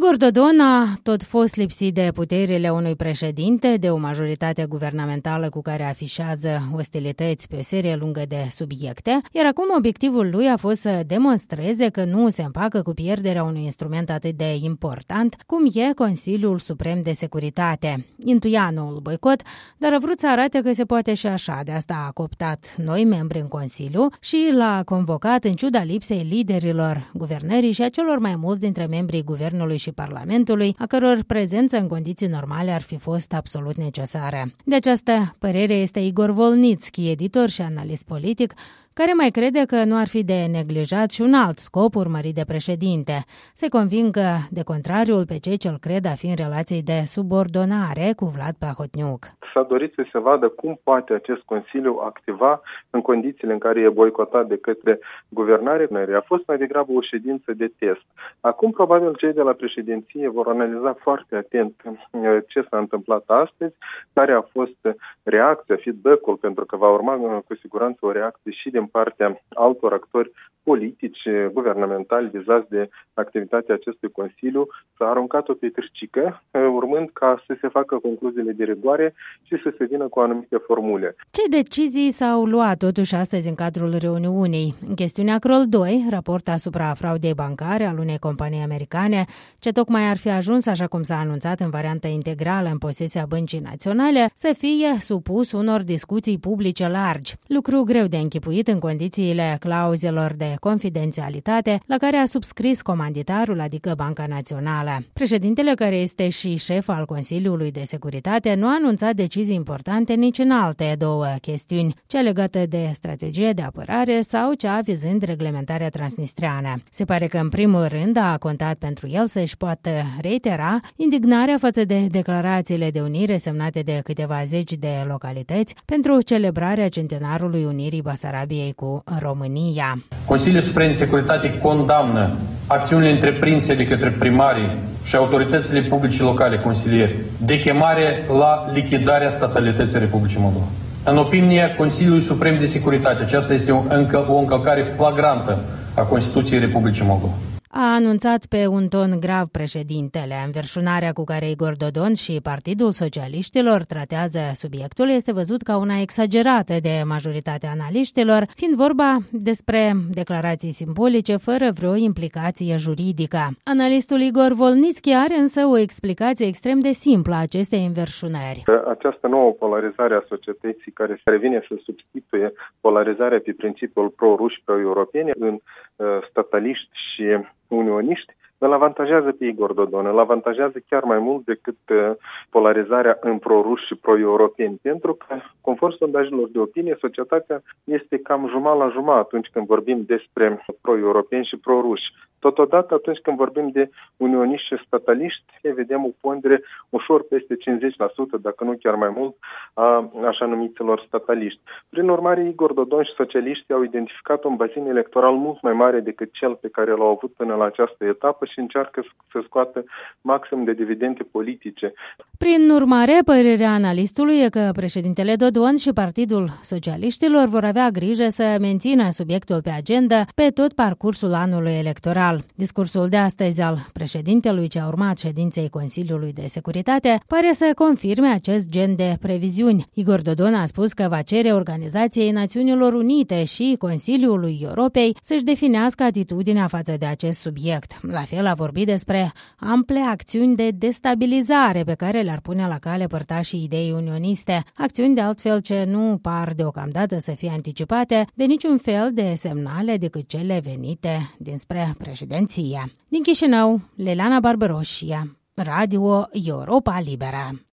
Igor Dodon a tot fost lipsit de puterile unui președinte, de o majoritate guvernamentală cu care afișează ostilități pe o serie lungă de subiecte, iar acum obiectivul lui a fost să demonstreze că nu se împacă cu pierderea unui instrument atât de important cum e Consiliul Suprem de Securitate. Intuia noul boicot, dar a vrut să arate că se poate și așa. De asta a cooptat noi membri în Consiliu și l-a convocat în ciuda lipsei liderilor guvernării și a celor mai mulți dintre membrii Guvernului și Parlamentului, a căror prezență în condiții normale ar fi fost absolut necesară. De această părere este Igor Volnitski, editor și analist politic, care mai crede că nu ar fi de neglijat și un alt scop urmărit de președinte, să convingă de contrariul pe cei ce-l cred a fi în relații de subordonare cu Vlad Plahotniuc. S-a dorit să se vadă cum poate acest Consiliu activa în condițiile în care e boicotat de către guvernare. A fost mai degrabă o ședință de test. Acum probabil cei de la președinție vor analiza foarte atent ce s-a întâmplat astăzi, care a fost reacția, feedback-ul, pentru că va urma cu siguranță o reacție și din partea altor actori politici, guvernamentali vizați de activitatea acestui Consiliu. S-a aruncat-o pe târcică, urmând ca să se facă concluziile de rigoare și să se vină cu anumite formule. Ce decizii s-au luat totuși astăzi în cadrul reuniunii? În chestiunea Kroll 2, raport asupra fraudei bancare al unei companii americane, ce tocmai ar fi ajuns, așa cum s-a anunțat în variantă integrală în posesia Băncii Naționale, să fie supus unor discuții publice largi. Lucru greu de închipuit în condițiile clauzelor de confidențialitate la care a subscris comanditarul, adică Banca Națională. Președintele, care este și șef al Consiliului de Securitate, nu a anunțat decizii importante nici în alte două chestiuni, cea legată de strategie de apărare sau cea vizând reglementarea transnistreană. Se pare că în primul rând a contat pentru el să-și poată reitera indignarea față de declarațiile de unire semnate de câteva zeci de localități pentru celebrarea centenarului unirii Basarabiei cu România. Consiliul Suprem de Securitate condamnă acțiunile întreprinse de către primarii și autoritățile publice locale consilieri de chemare la lichidarea statalității Republicii Moldova. În opinia Consiliului Suprem de Securitate, aceasta este o încălcare flagrantă a Constituției Republicii Moldova. A anunțat pe un ton grav președintele. Înverșunarea cu care Igor Dodon și Partidul Socialiștilor tratează subiectul este văzut ca una exagerată de majoritatea analiștilor, fiind vorba despre declarații simbolice fără vreo implicație juridică. Analistul Igor Volnitski are însă o explicație extrem de simplă a acestei înverșunări. Această nouă polarizare a societății care revine să substituie polarizarea pe principiul pro-ruși, pro-europene în stataliști și unioniști, îl avantajează pe Igor Dodon, îl avantajează chiar mai mult decât polarizarea în pro-ruși și pro-europeni, pentru că, conform sondajelor de opinie, societatea este cam jumătate la jumătate atunci când vorbim despre pro-europeni și pro-ruși. Totodată, atunci când vorbim de unioniști și stataliști, vedem o pondere ușor peste 50%, dacă nu chiar mai mult, a așa numiților stataliști. Prin urmare, Igor Dodon și socialiștii au identificat un bazin electoral mult mai mare decât cel pe care l-au avut până la această etapă și încearcă să scoată maxim de dividende politice. Prin urmare, părerea analistului e că președintele Dodon și Partidul Socialiștilor vor avea grijă să mențină subiectul pe agenda pe tot parcursul anului electoral. Discursul de astăzi al președintelui, ce a urmat ședinței Consiliului de Securitate, pare să confirme acest gen de previziuni. Igor Dodon a spus că va cere Organizației Națiunilor Unite și Consiliului Europei să-și definească atitudinea față de acest subiect. La fel a vorbit despre ample acțiuni de destabilizare pe care le-ar pune la cale părtașii ideii unioniste, acțiuni de altfel ce nu par deocamdată să fie anticipate de niciun fel de semnale decât cele venite dinspre președinție. Din Chișinău, Leliana Barbaroșia, Radio Europa Liberă.